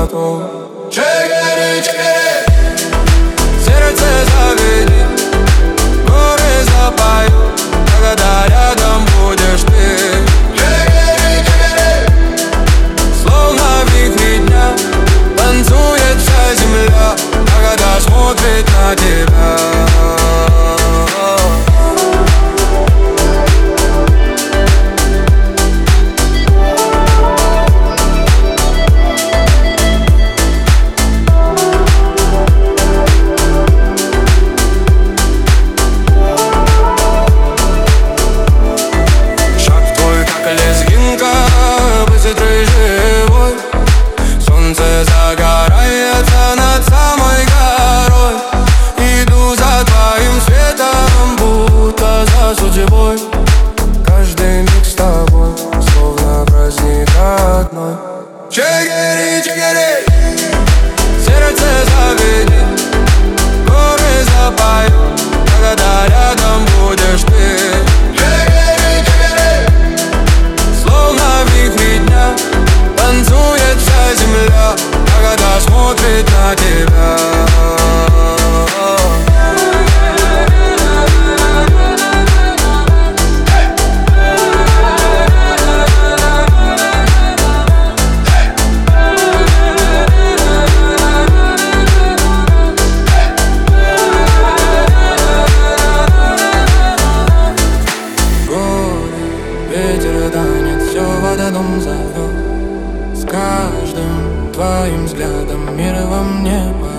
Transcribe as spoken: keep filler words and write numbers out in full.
пустоту. Чигири, чигири, сердце заведи, горы запою, когда рядом будешь ты. Чигири, чигири, словно в вихре дня танцует вся земля, когда смотрит на тебя. Быстрый, живой, солнце загорается над самой горой. Иду за твоим светом, будто за судьбой. Каждый миг с тобой, словно праздник одной. Чигири, чигири, сердце заведи, горы запою, когда рядом будешь ты. Танцует вся земля, когда смотрит на тебя. Горы, ветер танет, все в одном зовет. С каждым твоим взглядом мир во мне